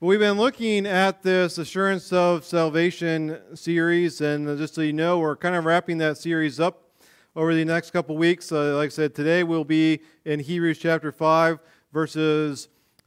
But we've been looking at this Assurance of Salvation series, and just so you know, we're kind of wrapping that series up over the next couple weeks. Like I said, today we'll be in Hebrews chapter 5, verses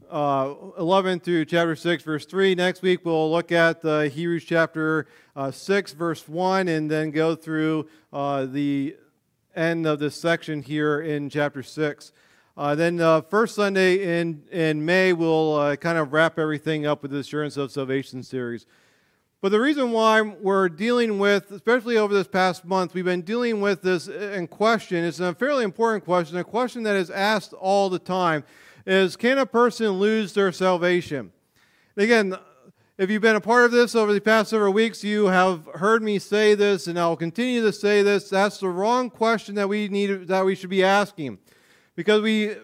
11 through chapter 6, verse 3. Next week we'll look at Hebrews chapter 6, verse 1, and then go through the end of this section here in chapter 6. Then first Sunday in May, we'll kind of wrap everything up with the Assurance of Salvation series. But the reason why we're dealing with, especially over this past month, we've been dealing with this in question. It's a fairly important question, a question that is asked all the time, is can a person lose their salvation? And again, if you've been a part of this over the past several weeks, you have heard me say this, and I'll continue to say this. That's the wrong question that we should be asking. Because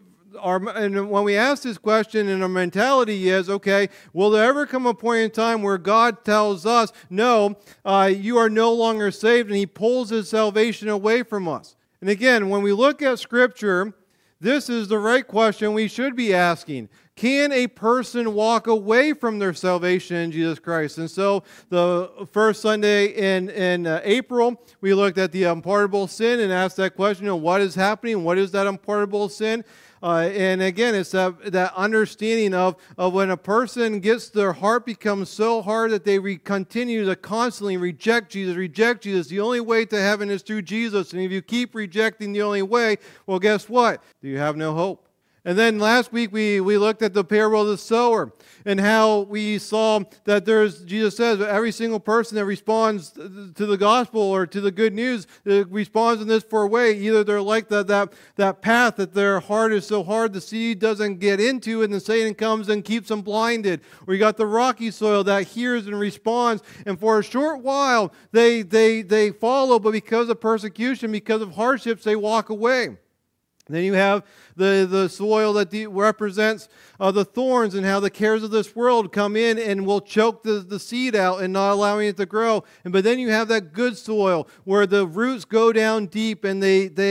and when we ask this question, and our mentality is, okay, will there ever come a point in time where God tells us, no, you are no longer saved, and He pulls His salvation away from us? And again, when we look at Scripture, this is the right question we should be asking. Can a person walk away from their salvation in Jesus Christ? And so the first Sunday in April, we looked at the unpardonable sin and asked that question, what is happening? What is that unpardonable sin? And again, it's that understanding of when a person their heart becomes so hard that they continue to constantly reject Jesus. The only way to heaven is through Jesus. And if you keep rejecting the only way, well, guess what? You have no hope. And then last week we looked at the parable of the sower and how we saw that Jesus says every single person that responds to the gospel or to the good news responds in this four way. Either they're like that path that their heart is so hard the seed doesn't get into, and the Satan comes and keeps them blinded. Or you got the rocky soil that hears and responds, and for a short while they follow, but because of persecution, because of hardships, they walk away. Then you have the soil that represents the thorns and how the cares of this world come in and will choke the seed out and not allowing it to grow. But then you have that good soil where the roots go down deep and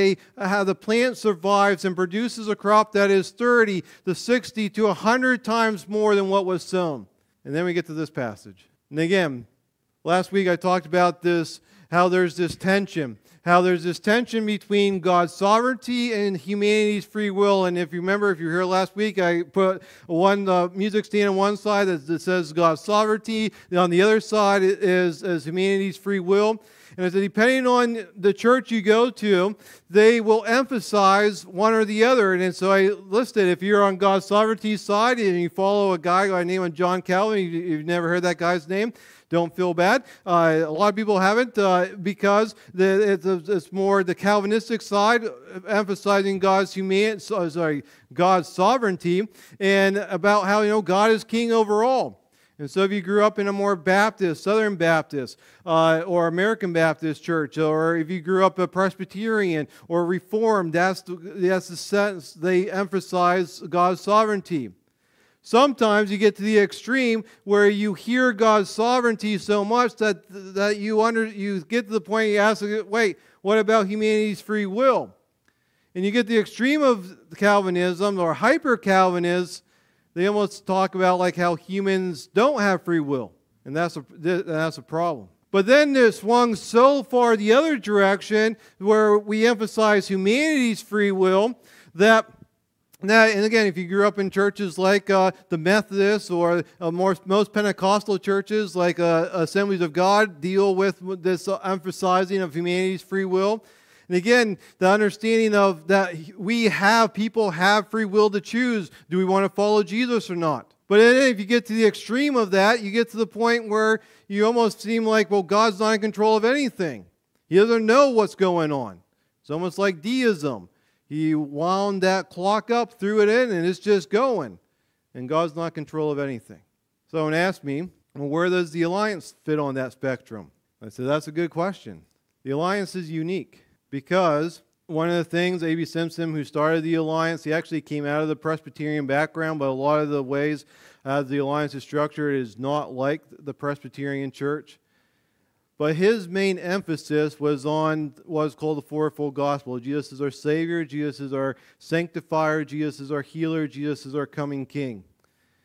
how the plant survives and produces a crop that is 30 to 60 to 100 times more than what was sown. And then we get to this passage. And again, last week I talked about this, how there's this tension. How there's this tension between God's sovereignty and humanity's free will. And if you remember, if you were here last week, I put one music stand on one side that says God's sovereignty. And on the other side is humanity's free will. And I said, depending on the church you go to, they will emphasize one or the other. And so I listed, if you're on God's sovereignty side and you follow a guy by the name of John Calvin, you've never heard that guy's name, don't feel bad. A lot of people haven't because it's more the Calvinistic side, emphasizing God's sovereignty and about how God is king over all. And so if you grew up in a more Baptist, Southern Baptist, or American Baptist church, or if you grew up a Presbyterian or Reformed, that's the sense they emphasize God's sovereignty. Sometimes you get to the extreme where you hear God's sovereignty so much that you get to the point you ask, wait, what about humanity's free will? And you get the extreme of Calvinism or hyper-Calvinists, they almost talk about like how humans don't have free will. And that's a problem. But then it swung so far the other direction where we emphasize humanity's free will that now, and again, if you grew up in churches like the Methodists or most Pentecostal churches like Assemblies of God deal with this emphasizing of humanity's free will. And again, the understanding of that people have free will to choose. Do we want to follow Jesus or not? But then if you get to the extreme of that, you get to the point where you almost seem like, well, God's not in control of anything. He doesn't know what's going on. It's almost like deism. He wound that clock up, threw it in, and it's just going. And God's not in control of anything. Someone asked me, well, where does the Alliance fit on that spectrum? I said, that's a good question. The Alliance is unique because one of the things, A.B. Simpson, who started the Alliance, he actually came out of the Presbyterian background, but a lot of the ways the Alliance is structured is not like the Presbyterian Church. But his main emphasis was on what's called the fourfold gospel. Jesus is our Savior, Jesus is our sanctifier, Jesus is our healer, Jesus is our coming King.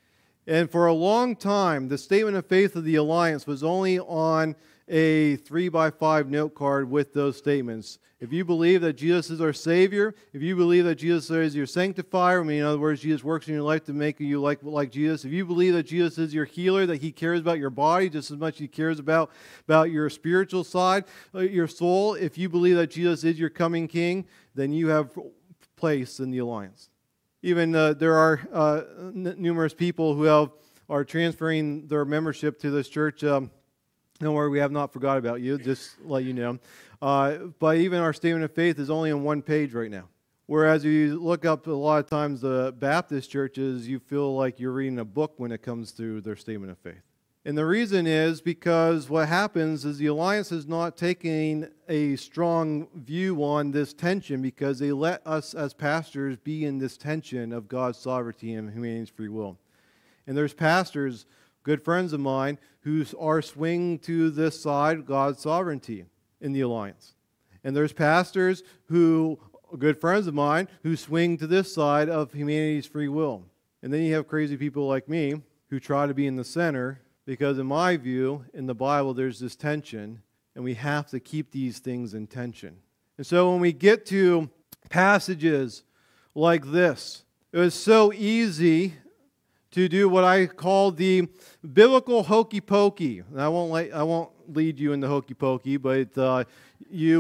And for a long time, the statement of faith of the Alliance was only on a 3x5 note card with those statements. If you believe that Jesus is our Savior, if you believe that Jesus is your sanctifier, in other words, Jesus works in your life to make you like Jesus, if you believe that Jesus is your healer, that He cares about your body just as much as He cares about your spiritual side, your soul, if you believe that Jesus is your coming King, then you have place in the Alliance. Even there are numerous people who are transferring their membership to this church. Don't worry, we have not forgot about you, just to let you know. But even our statement of faith is only on one page right now. Whereas you look up a lot of times the Baptist churches, you feel like you're reading a book when it comes to their statement of faith. And the reason is because what happens is the Alliance is not taking a strong view on this tension because they let us as pastors be in this tension of God's sovereignty and humanity's free will. And there's pastors, good friends of mine, who are swinging to this side, God's sovereignty in the Alliance. And there's pastors who, good friends of mine, who swing to this side of humanity's free will. And then you have crazy people like me who try to be in the center. Because in my view, in the Bible, there's this tension, and we have to keep these things in tension. And so when we get to passages like this, it was so easy to do what I call the biblical hokey pokey. And I won't lead you in the hokey pokey, but you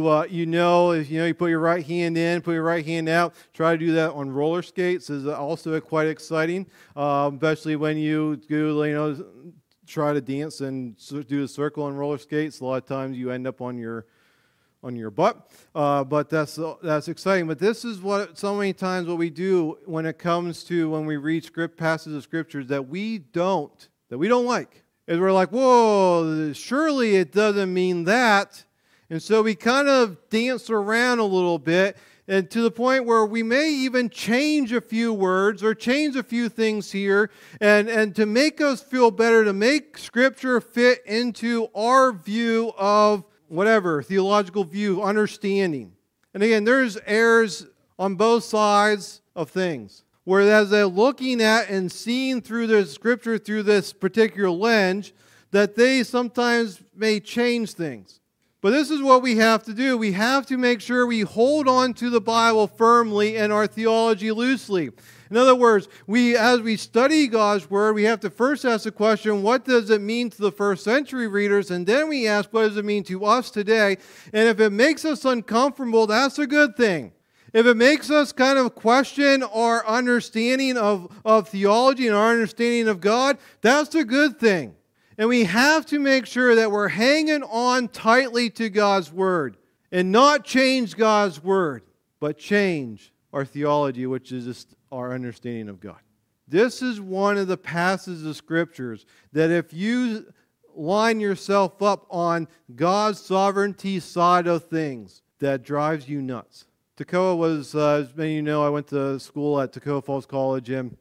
put your right hand in, put your right hand out. Try to do that on roller skates is also quite exciting, especially when you do try to dance and do a circle on roller skates. A lot of times you end up on your butt, but that's exciting. But this is what so many times what we do when it comes to when we read passages of scriptures that we don't like. Is we're like, whoa, surely it doesn't mean that, and so we kind of dance around a little bit. And to the point where we may even change a few words or change a few things here and to make us feel better, to make Scripture fit into our view of whatever, theological view, understanding. And again, there's errors on both sides of things. Whereas they're looking at and seeing through the Scripture through this particular lens, that they sometimes may change things. But this is what we have to do. We have to make sure we hold on to the Bible firmly and our theology loosely. In other words, as we study God's Word, we have to first ask the question, what does it mean to the first century readers? And then we ask, what does it mean to us today? And if it makes us uncomfortable, that's a good thing. If it makes us kind of question our understanding of theology and our understanding of God, that's a good thing. And we have to make sure that we're hanging on tightly to God's Word and not change God's Word, but change our theology, which is just our understanding of God. This is one of the passages of Scriptures that if you line yourself up on God's sovereignty side of things, that drives you nuts. Toccoa was, as many of you know, I went to school at Toccoa Falls College, and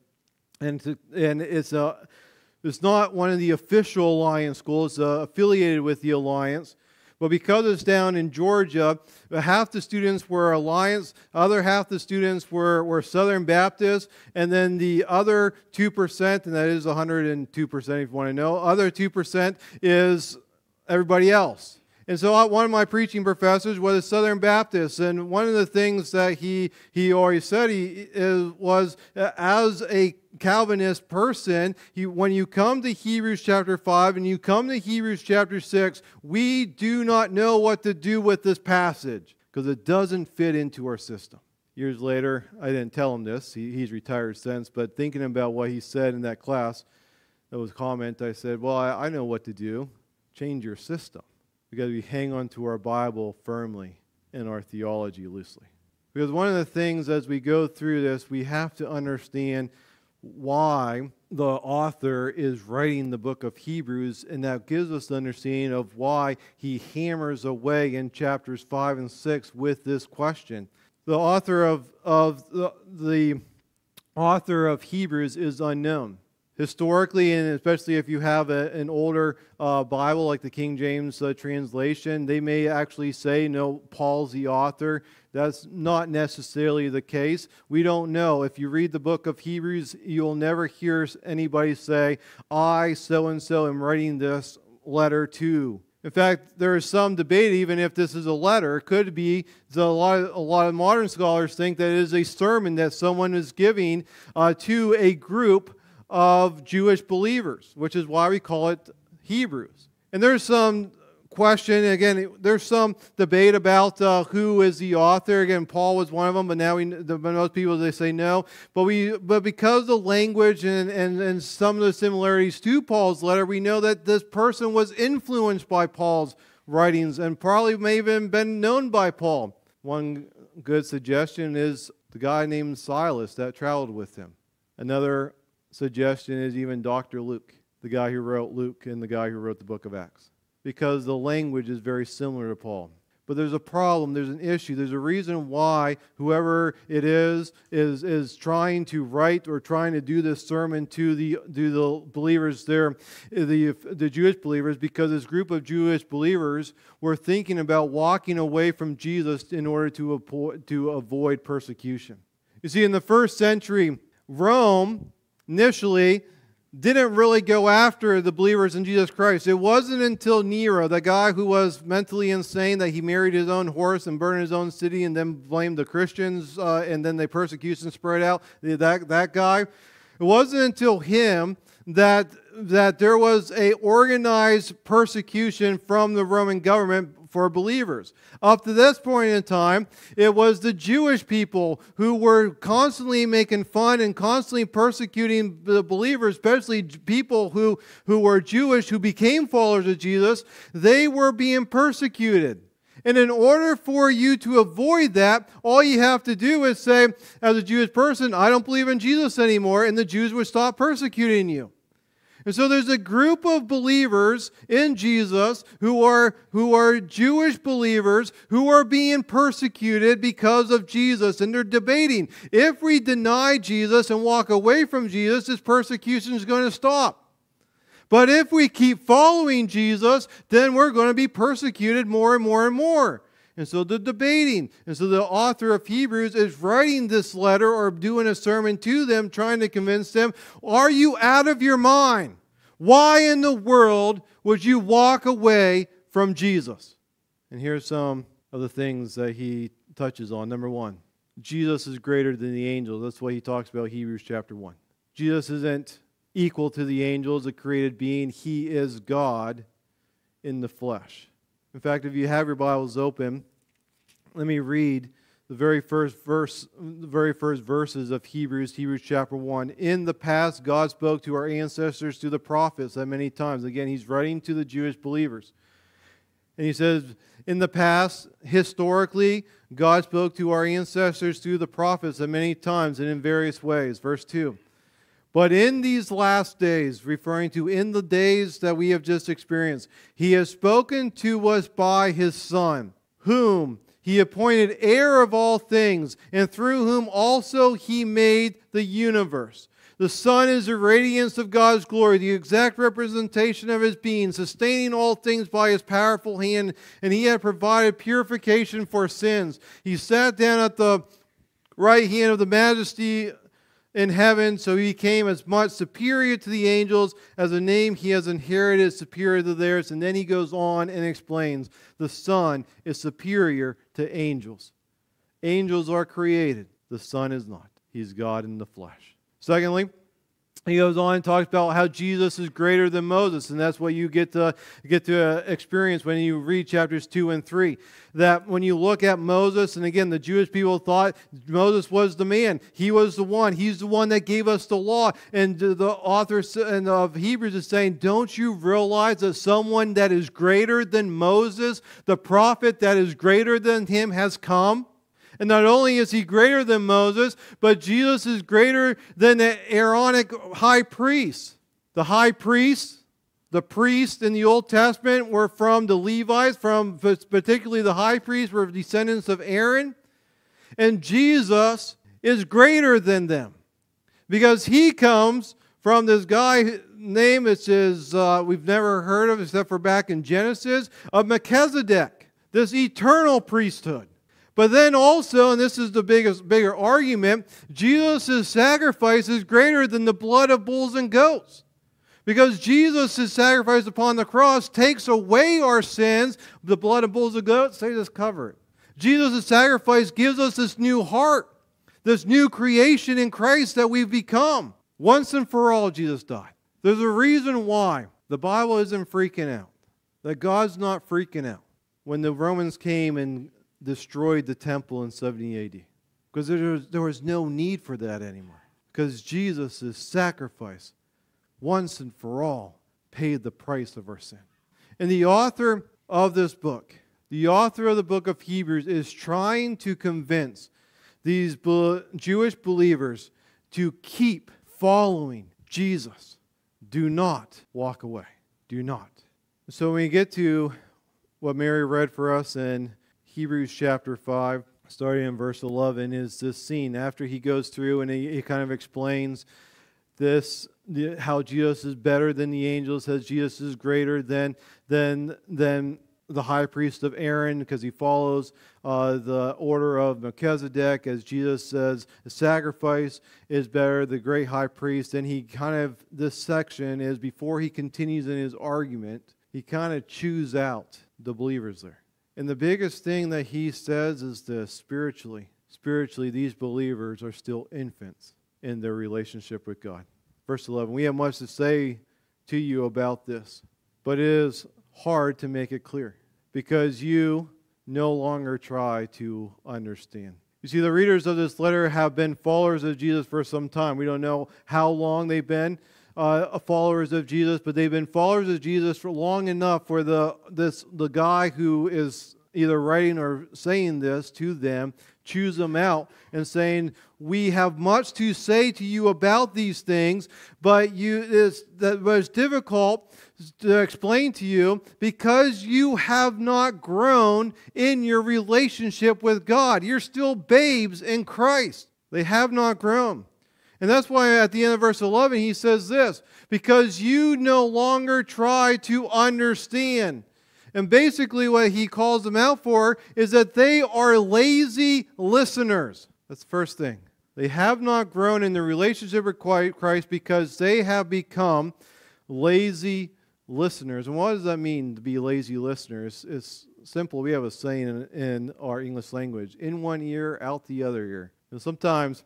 it's not one of the official Alliance schools, affiliated with the Alliance. But because it's down in Georgia, half the students were Alliance, other half the students were Southern Baptist, and then the other 2%, and that is 102% if you want to know, other 2% is everybody else. And so one of my preaching professors was a Southern Baptist, and one of the things that he always said was as a Calvinist person, when you come to Hebrews chapter 5 and you come to Hebrews chapter 6, we do not know what to do with this passage because it doesn't fit into our system. Years later, I didn't tell him this. He's retired since, but thinking about what he said in that class, that was a comment, I said, well, I know what to do. Change your system. Because we hang on to our Bible firmly and our theology loosely. Because one of the things as we go through this, we have to understand why the author is writing the book of Hebrews, and that gives us the understanding of why he hammers away in chapters 5 and 6 with this question. The author of Hebrews is unknown. Historically, and especially if you have an older Bible like the King James translation, they may actually say, no, Paul's the author. That's not necessarily the case. We don't know. If you read the book of Hebrews, you'll never hear anybody say, I, so-and-so, am writing this letter to. In fact, there is some debate even if this is a letter. It could be, a lot of modern scholars think that it is a sermon that someone is giving to a group of Jewish believers, which is why we call it Hebrews. And there's some question, again, there's some debate about who is the author. Again, Paul was one of them, but now most people, they say no. But because the language and some of the similarities to Paul's letter, we know that this person was influenced by Paul's writings and probably may have even been known by Paul. One good suggestion is the guy named Silas that traveled with him. Another suggestion is even Dr. Luke, the guy who wrote Luke and the guy who wrote the book of Acts, because the language is very similar to Paul. But there's a problem, there's an issue, there's a reason why whoever it is trying to write or trying to do this sermon to the believers there, the Jewish believers, because this group of Jewish believers were thinking about walking away from Jesus in order to avoid persecution. You see, in the first century, Rome initially didn't really go after the believers in Jesus Christ. It wasn't until Nero, the guy who was mentally insane, that he married his own horse and burned his own city and then blamed the Christians, and then the persecution spread out. That guy. It wasn't until him that there was a organized persecution from the Roman government for believers. Up to this point in time, it was the Jewish people who were constantly making fun and constantly persecuting the believers, especially people who were Jewish, who became followers of Jesus. They were being persecuted. And in order for you to avoid that, all you have to do is say, as a Jewish person, I don't believe in Jesus anymore, and the Jews would stop persecuting you. And so there's a group of believers in Jesus who are Jewish believers who are being persecuted because of Jesus. And they're debating, if we deny Jesus and walk away from Jesus, this persecution is going to stop. But if we keep following Jesus, then we're going to be persecuted more and more and more. And so they're debating. And so the author of Hebrews is writing this letter or doing a sermon to them, trying to convince them, are you out of your mind? Why in the world would you walk away from Jesus? And here's some of the things that he touches on. Number one, Jesus is greater than the angels. That's what he talks about in Hebrews chapter 1. Jesus isn't equal to the angels, a created being. He is God in the flesh. In fact, if you have your Bibles open, let me read the very first verses of Hebrews chapter 1. In the past, God spoke to our ancestors through the prophets at many times. Again, he's writing to the Jewish believers. And he says, in the past, historically, God spoke to our ancestors through the prophets at many times and in various ways. Verse 2. But in these last days, referring to in the days that we have just experienced, he has spoken to us by his Son, whom he appointed heir of all things, and through whom also he made the universe. The Son is the radiance of God's glory, the exact representation of his being, sustaining all things by his powerful hand, and he had provided purification for sins. He sat down at the right hand of the majesty in heaven, so he became as much superior to the angels as the name he has inherited is superior to theirs. And then he goes on and explains the Son is superior to angels. Angels are created. The Son is not. He's God in the flesh. Secondly, he goes on and talks about how Jesus is greater than Moses, and that's what you get to experience when you read chapters 2 and 3. That when you look at Moses, and again, the Jewish people thought Moses was the man. He was the one. He's the one that gave us the law. And the author of Hebrews is saying, don't you realize that someone that is greater than Moses, the prophet that is greater than him, has come? And not only is he greater than Moses, but Jesus is greater than the Aaronic high priest. The high priest, the priests in the Old Testament were from the Levites, particularly the high priests were descendants of Aaron. And Jesus is greater than them because he comes from this guy name which is we've never heard of except for back in Genesis, of Melchizedek, this eternal priesthood. But then also, and this is the bigger argument, Jesus' sacrifice is greater than the blood of bulls and goats. Because Jesus' sacrifice upon the cross takes away our sins. The blood of bulls and goats, they just cover it. Jesus' sacrifice gives us this new heart, this new creation in Christ that we've become. Once and for all, Jesus died. There's a reason why the Bible isn't freaking out, that God's not freaking out when the Romans came and destroyed the temple in 70 AD. Because there was no need for that anymore. Because Jesus' sacrifice, once and for all, paid the price of our sin. And the author of this book, the author of the book of Hebrews, is trying to convince these Jewish believers to keep following Jesus. Do not walk away. Do not. So when we get to what Mary read for us in Hebrews chapter 5, starting in verse 11, is this scene after he goes through and he kind of explains this, how Jesus is better than the angels, says Jesus is greater than the high priest of Aaron because he follows the order of Melchizedek. As Jesus says, the sacrifice is better, the great high priest. And he kind of, this section is, before he continues in his argument, he kind of chews out the believers there. And the biggest thing that he says is this: spiritually, these believers are still infants in their relationship with God. Verse 11, we have much to say to you about this, but it is hard to make it clear because you no longer try to understand. You see, the readers of this letter have been followers of Jesus for some time. We don't know how long they've been followers of Jesus, but they've been followers of Jesus for long enough for the guy who is either writing or saying this to them chews them out and saying, we have much to say to you about these things, but that was difficult to explain to you because you have not grown in your relationship with God. You're still babes in Christ. They have not grown. And that's why at the end of verse 11 he says this: because you no longer try to understand. And basically what he calls them out for is that they are lazy listeners. That's the first thing. They have not grown in their relationship with Christ because they have become lazy listeners. And what does that mean to be lazy listeners? It's simple. We have a saying in our English language: in one ear, out the other ear. And sometimes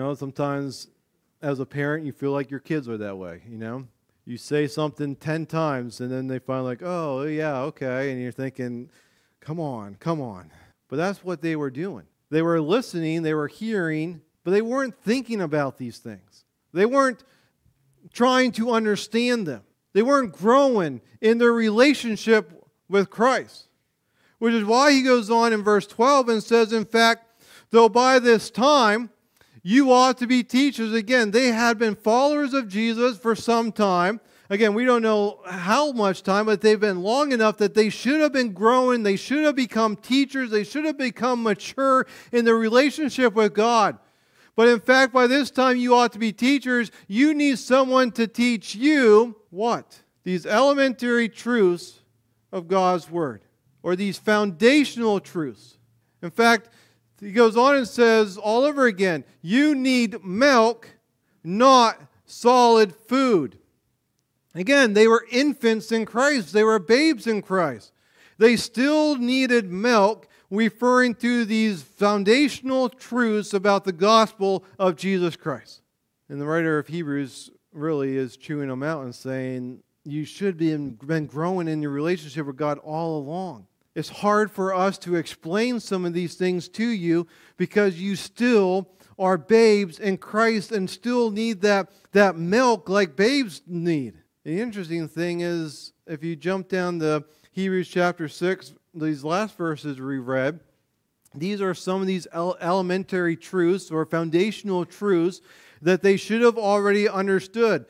as a parent you feel like your kids are that way, You say something 10 times, and then they find like, oh, yeah, okay. And you're thinking, come on. But that's what they were doing. They were listening, they were hearing, but they weren't thinking about these things. They weren't trying to understand them. They weren't growing in their relationship with Christ. Which is why he goes on in verse 12 and says, in fact, though by this time you ought to be teachers. Again, they had been followers of Jesus for some time. Again, we don't know how much time, but they've been long enough that they should have been growing. They should have become teachers. They should have become mature in their relationship with God. But in fact, by this time you ought to be teachers. You need someone to teach you what? These elementary truths of God's Word, or these foundational truths. In fact, he goes on and says all over again, you need milk, not solid food. Again, they were infants in Christ. They were babes in Christ. They still needed milk, referring to these foundational truths about the gospel of Jesus Christ. And the writer of Hebrews really is chewing them out and saying, you should have been growing in your relationship with God all along. It's hard for us to explain some of these things to you because you still are babes in Christ and still need that milk like babes need. The interesting thing is, if you jump down to Hebrews chapter 6, these last verses we read, these are some of these elementary truths or foundational truths that they should have already understood.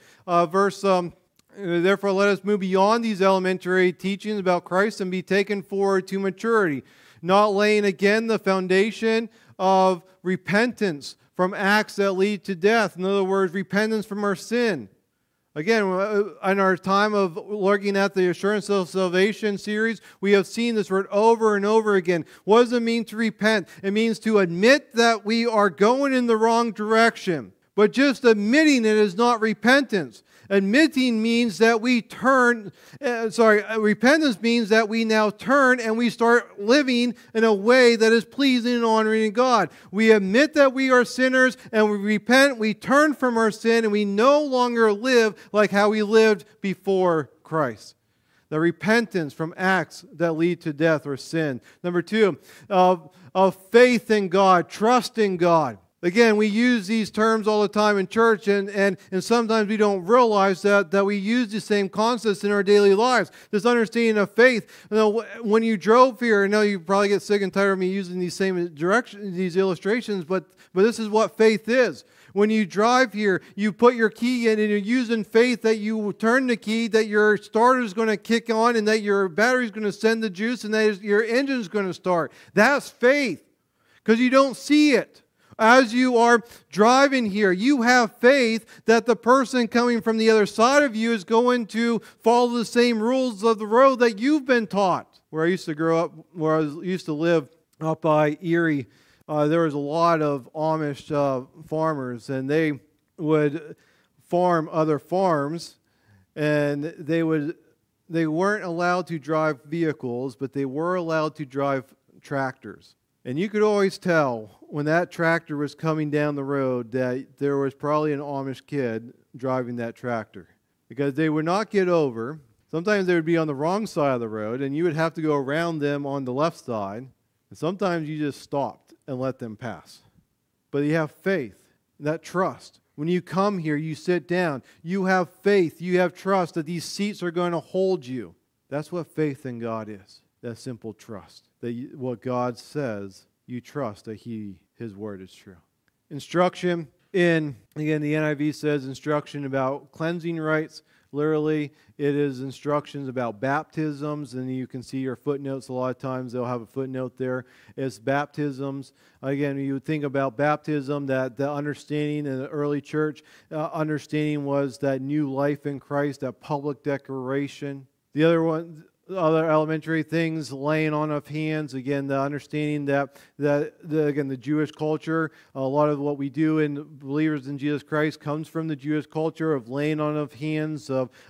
Therefore, let us move beyond these elementary teachings about Christ and be taken forward to maturity, not laying again the foundation of repentance from acts that lead to death. In other words, repentance from our sin. Again, in our time of looking at the Assurance of Salvation series, we have seen this word over and over again. What does it mean to repent? It means to admit that we are going in the wrong direction. But just admitting it is not repentance. Admitting means that we repentance means that we now turn and we start living in a way that is pleasing and honoring to God. We admit that we are sinners and we repent, we turn from our sin, and we no longer live like how we lived before Christ. The repentance from acts that lead to death or sin. Number 2, of faith in God, trust in God. Again, we use these terms all the time in church, and sometimes we don't realize that we use the same concepts in our daily lives. This understanding of faith. You know, when you drove here, I know you probably get sick and tired of me using these same these illustrations, but this is what faith is. When you drive here, you put your key in and you're using faith that you turn the key, that your starter is going to kick on, and that your battery is going to send the juice, and that your engine is going to start. That's faith, because you don't see it. As you are driving here, you have faith that the person coming from the other side of you is going to follow the same rules of the road that you've been taught. Where I used to grow up, where I used to live up by Erie, there was a lot of Amish farmers, and they would farm other farms, and they weren't allowed to drive vehicles, but they were allowed to drive tractors. And you could always tell when that tractor was coming down the road that there was probably an Amish kid driving that tractor, because they would not get over. Sometimes they would be on the wrong side of the road, and you would have to go around them on the left side. And sometimes you just stopped and let them pass. But you have faith, that trust. When you come here, you sit down. You have faith. You have trust that these seats are going to hold you. That's what faith in God is. That simple trust. That what God says, you trust that His word is true. Instruction again, the NIV says instruction about cleansing rites. Literally, it is instructions about baptisms, and you can see your footnotes. A lot of times they'll have a footnote there. It's baptisms. Again, you would think about baptism, that the understanding in the early church, understanding was that new life in Christ, that public declaration. The other elementary things, laying on of hands. Again, the understanding that the Jewish culture, a lot of what we do in believers in Jesus Christ comes from the Jewish culture of laying on of hands,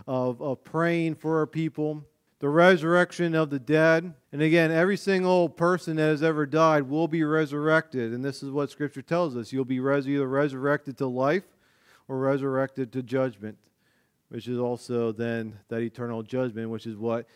of praying for our people. The resurrection of the dead. And again, every single person that has ever died will be resurrected. And this is what Scripture tells us. You'll be either resurrected to life or resurrected to judgment, which is also then that eternal judgment, which is what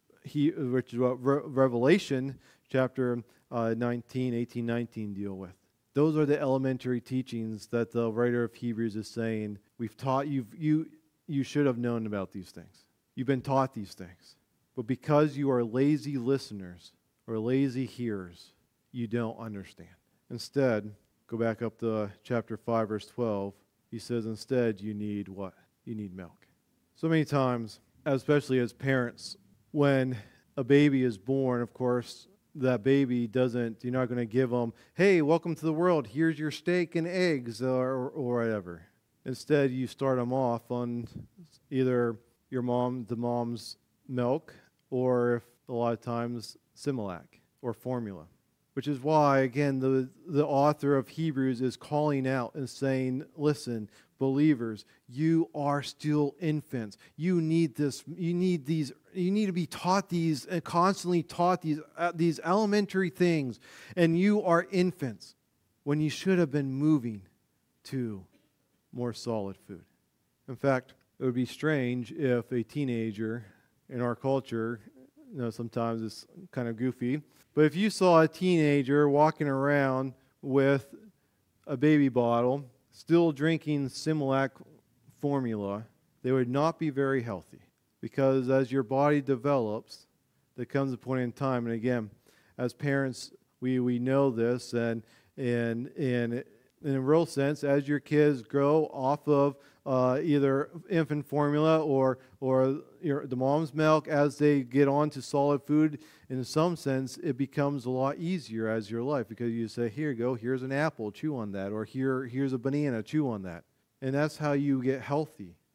Revelation chapter 18, 19 deal with. Those are the elementary teachings that the writer of Hebrews is saying, we've taught you should have known about these things. You've been taught these things. But because you are lazy listeners or lazy hearers, you don't understand. Instead, go back up to chapter 5, verse 12. He says, instead, you need what? You need milk. So many times, especially as parents, when a baby is born, of course, that baby you're not going to give them, hey, welcome to the world, here's your steak and eggs, or whatever. Instead, you start them off on either the mom's milk, or a lot of times Similac or formula. Which is why, again, the author of Hebrews is calling out and saying, listen, believers, you are still infants. You need this. You need to be taught these and constantly taught these elementary things. And you are infants when you should have been moving to more solid food. In fact, it would be strange if a teenager in our culture, sometimes it's kind of goofy, but if you saw a teenager walking around with a baby bottle, still drinking Similac formula, they would not be very healthy. Because as your body develops, there comes a point in time, and again, as parents, we know this, and in a real sense, as your kids grow off of either infant formula or the mom's milk, as they get on to solid food, in some sense, it becomes a lot easier as your life, because you say, here you go, here's an apple, chew on that, or here's a banana, chew on that. And that's how you get healthy.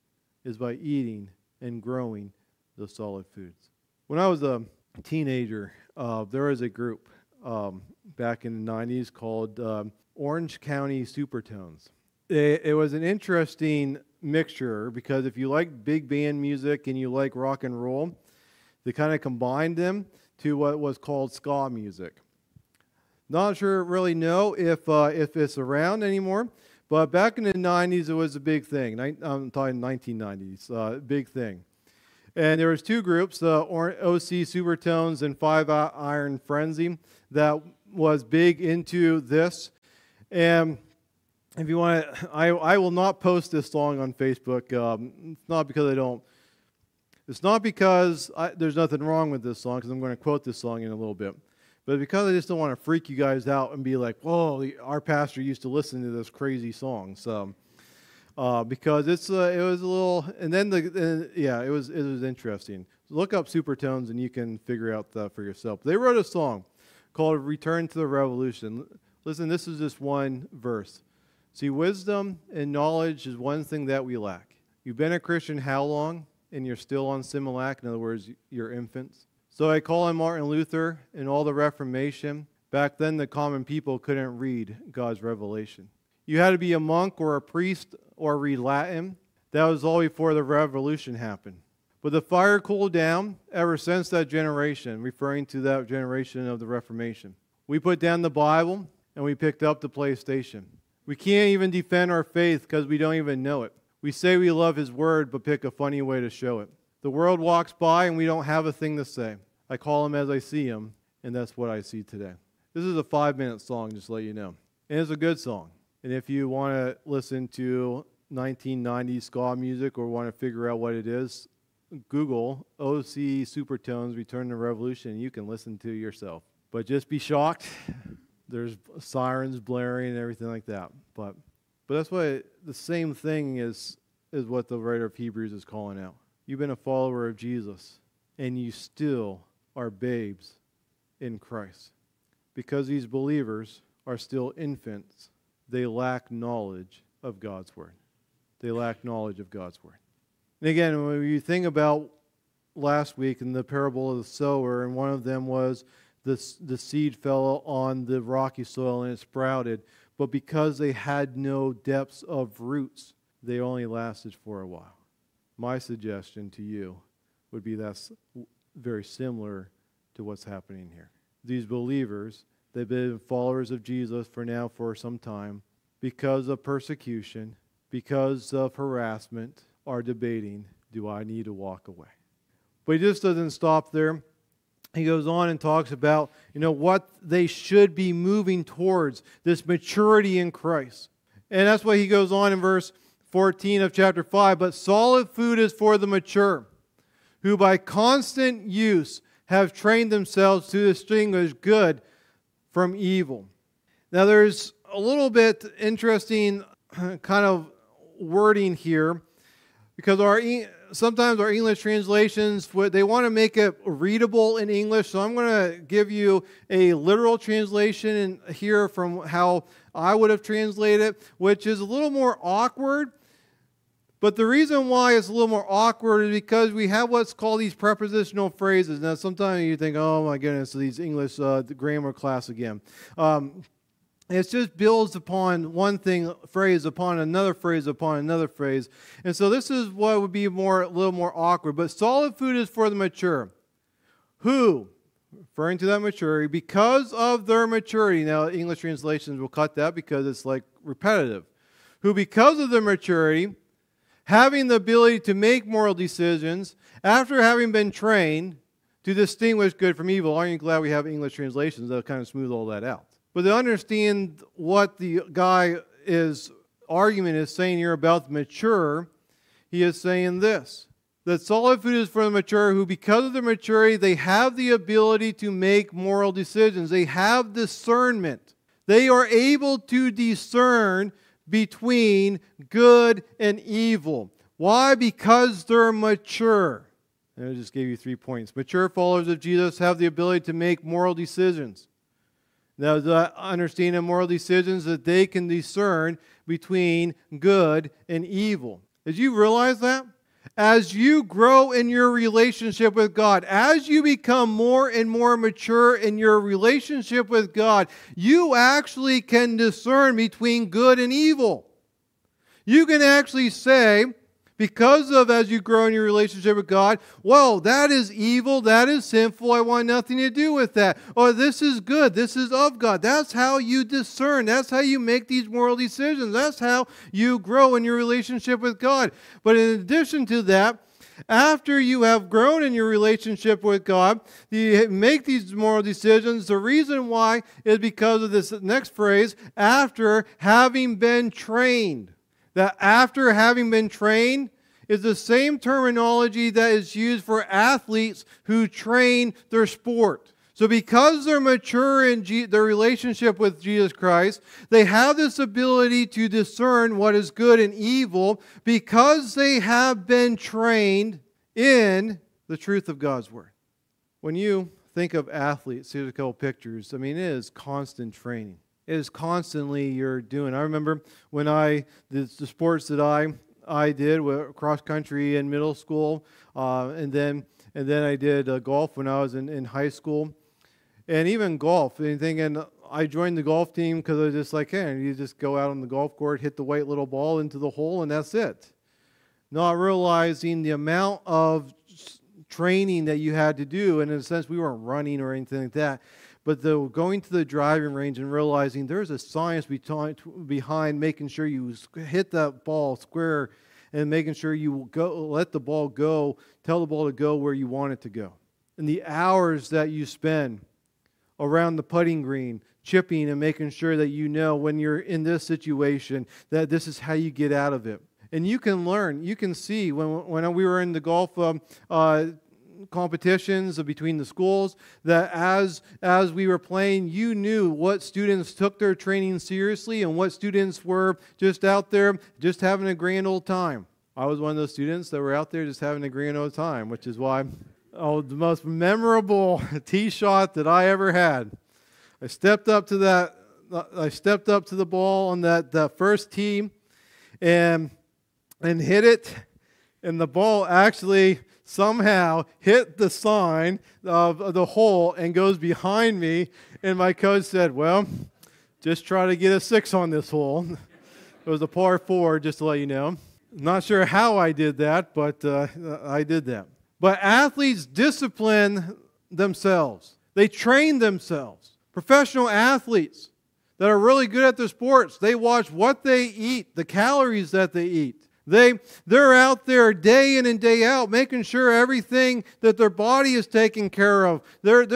is by eating and growing the solid foods. When I was a teenager, there was a group back in the 90s called Orange County Supertones. It was an interesting mixture because if you like big band music and you like rock and roll, they kind of combined them to what was called ska music. Not sure really know if it's around anymore, but back in the 90s it was a big thing. I'm talking 1990s, big thing. And there was two groups, OC Supertones and Five Iron Frenzy, that was big into this. And if you want to, I will not post this song on Facebook. It's not because I don't. It's not because there's nothing wrong with this song, because I'm going to quote this song in a little bit. But because I just don't want to freak you guys out and be like, whoa, our pastor used to listen to this crazy song. So, because it was a little, and then it was interesting. Look up Supertones and you can figure out that for yourself. They wrote a song called "Return to the Revolution." Listen, this is just one verse. See, wisdom and knowledge is one thing that we lack. You've been a Christian how long? And you're still on Similac. In other words, you're infants. So I call on Martin Luther and all the Reformation. Back then, the common people couldn't read God's revelation. You had to be a monk or a priest or read Latin. That was all before the revolution happened. But the fire cooled down ever since that generation, referring to that generation of the Reformation. We put down the Bible and we picked up the PlayStation. We can't even defend our faith because we don't even know it. We say we love His Word, but pick a funny way to show it. The world walks by and we don't have a thing to say. I call Him as I see Him, and that's what I see today. This is a 5-minute song, just to let you know. And it's a good song. And if you want to listen to 1990s ska music or want to figure out what it is, Google OC Supertones Return to Revolution, and you can listen to it yourself. But just be shocked. There's sirens blaring and everything like that. But that's why the same thing is what the writer of Hebrews is calling out. You've been a follower of Jesus, and you still are babes in Christ. Because these believers are still infants, they lack knowledge of God's Word. They lack knowledge of God's Word. And again, when you think about last week in the parable of the sower, and one of them was the seed fell on the rocky soil and it sprouted, but because they had no depths of roots, they only lasted for a while. My suggestion to you would be that's very similar to what's happening here. These believers, they've been followers of Jesus for some time, because of persecution, because of harassment, are debating, do I need to walk away? But he just doesn't stop there. He goes on and talks about, what they should be moving towards, this maturity in Christ. And that's why he goes on in verse 14 of chapter 5, but solid food is for the mature, who by constant use have trained themselves to distinguish good from evil. Now there's a little bit interesting kind of wording here, because sometimes our English translations, they want to make it readable in English. So I'm going to give you a literal translation here from how I would have translated it, which is a little more awkward. But the reason why it's a little more awkward is because we have what's called these prepositional phrases. Now, sometimes you think, oh my goodness, these English grammar class again. It just builds upon one phrase upon another phrase upon another phrase. And so this is what would be a little more awkward. But solid food is for the mature, who, referring to that maturity, because of their maturity. Now, English translations will cut that because it's like repetitive. Who, because of their maturity, having the ability to make moral decisions, after having been trained to distinguish good from evil. Aren't you glad we have English translations that kind of smooth all that out? But to understand what the guy's argument is saying here about the mature, he is saying this, that solid food is for the mature, who because of their maturity, they have the ability to make moral decisions. They have discernment. They are able to discern between good and evil. Why? Because they're mature. And I just gave you 3 points. Mature followers of Jesus have the ability to make moral decisions. Now, the understanding of moral decisions that they can discern between good and evil. Did you realize that? As you grow in your relationship with God, as you become more and more mature in your relationship with God, you actually can discern between good and evil. You can actually say, because of as you grow in your relationship with God, well, that is evil, that is sinful, I want nothing to do with that. Or this is good, this is of God. That's how you discern. That's how you make these moral decisions. That's how you grow in your relationship with God. But in addition to that, after you have grown in your relationship with God, you make these moral decisions. The reason why is because of this next phrase, after having been trained. That after having been trained is the same terminology that is used for athletes who train their sport. So because they're mature in their relationship with Jesus Christ, they have this ability to discern what is good and evil because they have been trained in the truth of God's Word. When you think of athletes, here's a couple pictures. I mean, it is constant training. It is constantly you're doing. I remember when the sports that I did were cross country in middle school, and then I did golf when I was in high school, and even golf. And I joined the golf team because I was just like, hey, you just go out on the golf court, hit the white little ball into the hole, and that's it. Not realizing the amount of training that you had to do, and in a sense, we weren't running or anything like that. But going to the driving range and realizing there's a science behind making sure you hit that ball square and making sure you let the ball go, tell the ball to go where you want it to go. And the hours that you spend around the putting green, chipping and making sure that you know when you're in this situation that this is how you get out of it. And you can learn. You can see when we were in the golf competitions between the schools, that as we were playing, you knew what students took their training seriously and what students were just out there just having a grand old time. I was one of those students that were out there just having a grand old time, which is why the most memorable tee shot that I ever had. I stepped up to the ball on that first tee and hit it, and the ball actually somehow hit the sign of the hole and goes behind me. And my coach said, well, just try to get a 6 on this hole. It was a par 4, just to let you know. Not sure how I did that, but I did that. But athletes discipline themselves. They train themselves. Professional athletes that are really good at their sports, they watch what they eat, the calories that they eat. They're out there day in and day out making sure everything that their body is taken care of. They're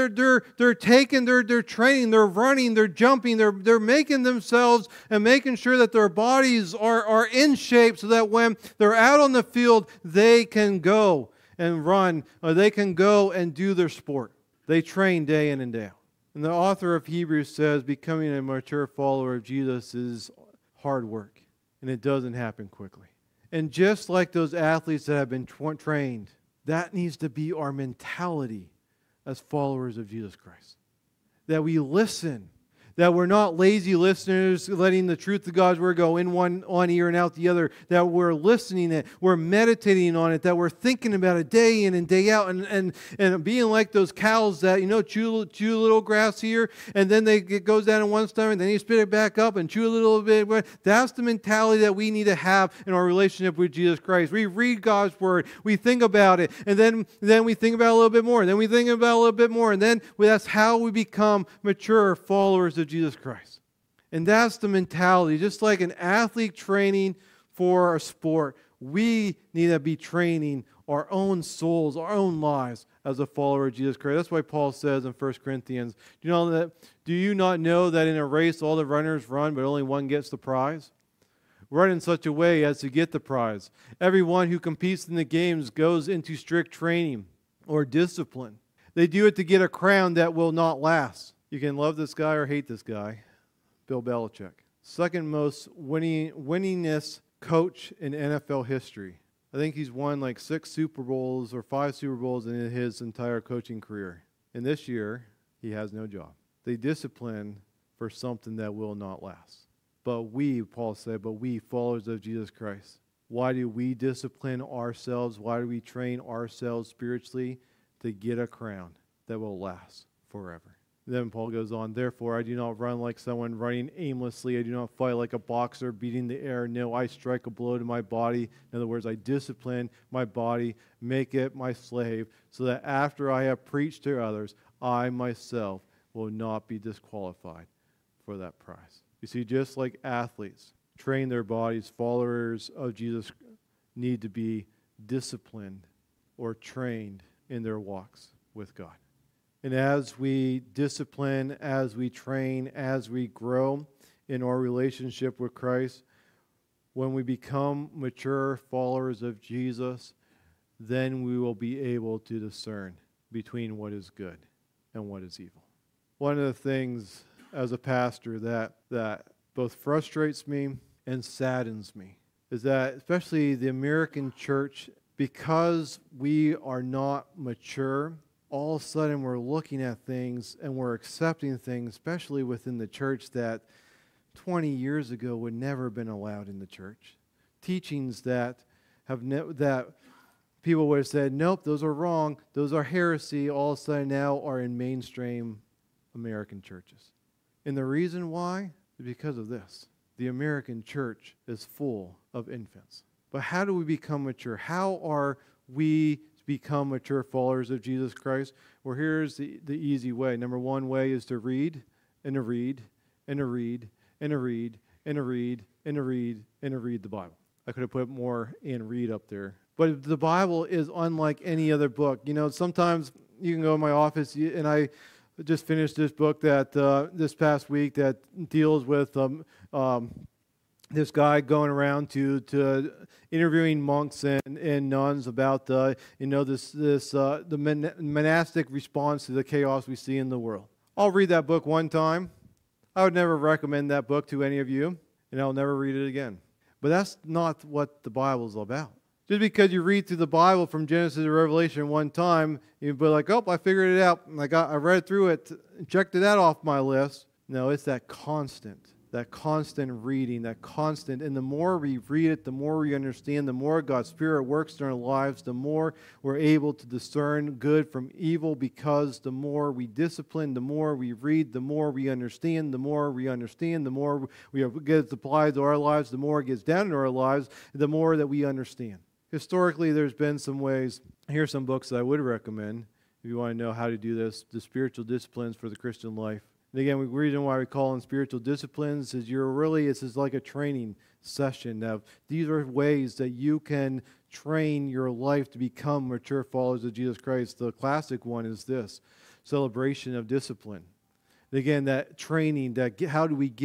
training, they're running, they're jumping, they're making themselves and making sure that their bodies are in shape so that when they're out on the field, they can go and run, or they can go and do their sport. They train day in and day out. And the author of Hebrews says becoming a mature follower of Jesus is hard work, and it doesn't happen quickly. And just like those athletes that have been trained, that needs to be our mentality as followers of Jesus Christ. That we listen. That we're not lazy listeners letting the truth of God's Word go in one ear and out the other. That we're listening it, we're meditating on it, that we're thinking about it day in and day out, and being like those cows that, chew a little grass here, and then it goes down in one stomach, and then you spit it back up and chew a little bit. That's the mentality that we need to have in our relationship with Jesus Christ. We read God's Word, we think about it, and then we think about it a little bit more, and then we think about it a little bit more, and then that's how we become mature followers of Jesus Christ. And that's the mentality. Just like an athlete training for a sport, we need to be training our own souls, our own lives as a follower of Jesus Christ. That's why Paul says in 1 Corinthians, do you not know that in a race all the runners run, but only one gets the prize? Run in such a way as to get the prize. Everyone who competes in the games goes into strict training or discipline. They do it to get a crown that will not last. You can love this guy or hate this guy, Bill Belichick. Second most winningest coach in NFL history. I think he's won like 6 Super Bowls or 5 Super Bowls in his entire coaching career. And this year, he has no job. They discipline for something that will not last. But we, Paul said, followers of Jesus Christ, Why do we discipline ourselves? Why do we train ourselves spiritually? To get a crown that will last forever. Then Paul goes on, therefore I do not run like someone running aimlessly. I do not fight like a boxer beating the air. No, I strike a blow to my body. In other words, I discipline my body, make it my slave, so that after I have preached to others, I myself will not be disqualified for that prize. You see, just like athletes train their bodies, followers of Jesus need to be disciplined or trained in their walks with God. And as we discipline, as we train, as we grow in our relationship with Christ, when we become mature followers of Jesus, then we will be able to discern between what is good and what is evil. One of the things as a pastor that both frustrates me and saddens me is that especially the American church, because we are not mature, all of a sudden we're looking at things and we're accepting things, especially within the church, that 20 years ago would never have been allowed in the church. Teachings that that people would have said, nope, those are wrong, those are heresy, all of a sudden now are in mainstream American churches. And the reason why is because of this. The American church is full of infants. But how do we become mature? How are we become mature followers of Jesus Christ? Well, here's the easy way. Number one way is to read and to read and to read and to read and to read and to read and to read the Bible. I could have put more and read up there. But the Bible is unlike any other book. You know, sometimes you can go in my office, and I just finished this book that this past week that deals with this guy going around to interviewing monks and nuns about the monastic response to the chaos we see in the world. I'll read that book one time. I would never recommend that book to any of you, and I'll never read it again. But that's not what the Bible is about. Just because you read through the Bible from Genesis to Revelation one time, you'll be like, oh, I figured it out. I read through it, checked that off my list. No, it's that constant reading, that constant. And the more we read it, the more we understand, the more God's Spirit works in our lives, the more we're able to discern good from evil, because the more we discipline, the more we read, the more we understand, the more we understand, the more it gets applied to our lives, the more it gets down into our lives, the more that we understand. Historically, there's been some ways. Here's some books that I would recommend if you want to know how to do this: The Spiritual Disciplines for the Christian Life. And again, the reason why we call them spiritual disciplines is this is like a training session. Now, these are ways that you can train your life to become mature followers of Jesus Christ. The classic one is this: Celebration of Discipline. Again, that training, how do we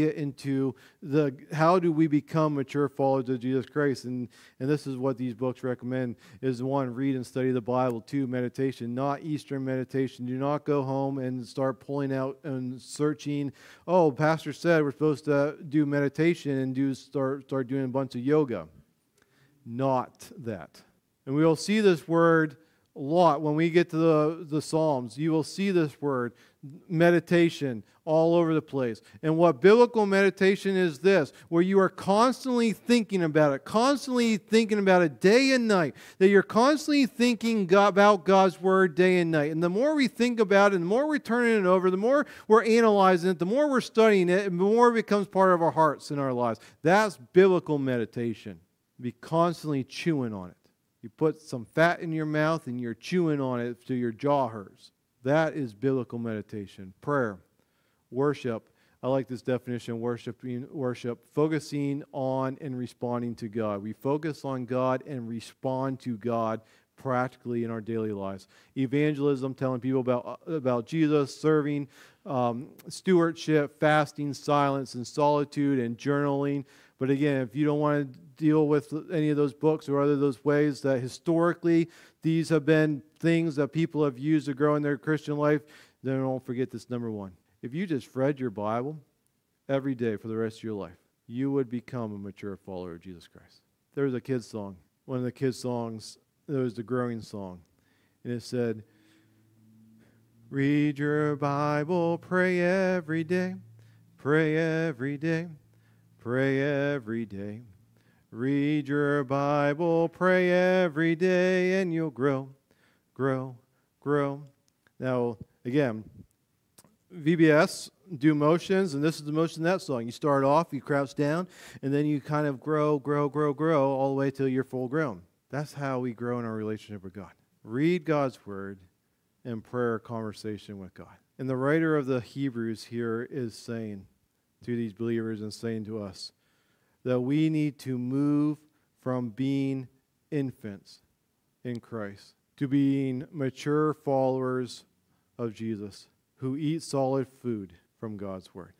become mature followers of Jesus Christ? And this is what these books recommend: is one, read and study the Bible; two, meditation, not Eastern meditation. Do not go home and start pulling out and searching. Oh, pastor said we're supposed to do meditation and start doing a bunch of yoga. Not that. And we will see this word a lot when we get to the Psalms. You will see this word, meditation, all over the place. And what biblical meditation is this: where you are constantly thinking about it day and night, that you're constantly thinking about God's Word day and night. And the more we think about it, the more we're turning it over, the more we're analyzing it, the more we're studying it, the more it becomes part of our hearts and our lives. That's biblical meditation. Be constantly chewing on it. You put some fat in your mouth and you're chewing on it till your jaw hurts. That is biblical meditation. Prayer, worship. I like this definition: worship, focusing on and responding to God. We focus on God and respond to God practically in our daily lives. Evangelism, telling people about Jesus, serving, stewardship, fasting, silence, and solitude, and journaling. But again, if you don't want to deal with any of those books or other those ways that historically these have been things that people have used to grow in their Christian life, then don't forget this number one. If you just read your Bible every day for the rest of your life, you would become a mature follower of Jesus Christ. There was a kid's song. One of the kids' songs, there was the growing song. And it said, read your Bible, pray every day, pray every day, pray every day. Read your Bible, pray every day, and you'll grow, grow, grow. Now, again, VBS, do motions, and this is the motion of that song. You start off, you crouch down, and then you kind of grow, grow, grow, grow, all the way till you're full grown. That's how we grow in our relationship with God. Read God's Word and prayer, conversation with God. And the writer of the Hebrews here is saying to these believers and saying to us that we need to move from being infants in Christ to being mature followers of Jesus who eat solid food from God's Word.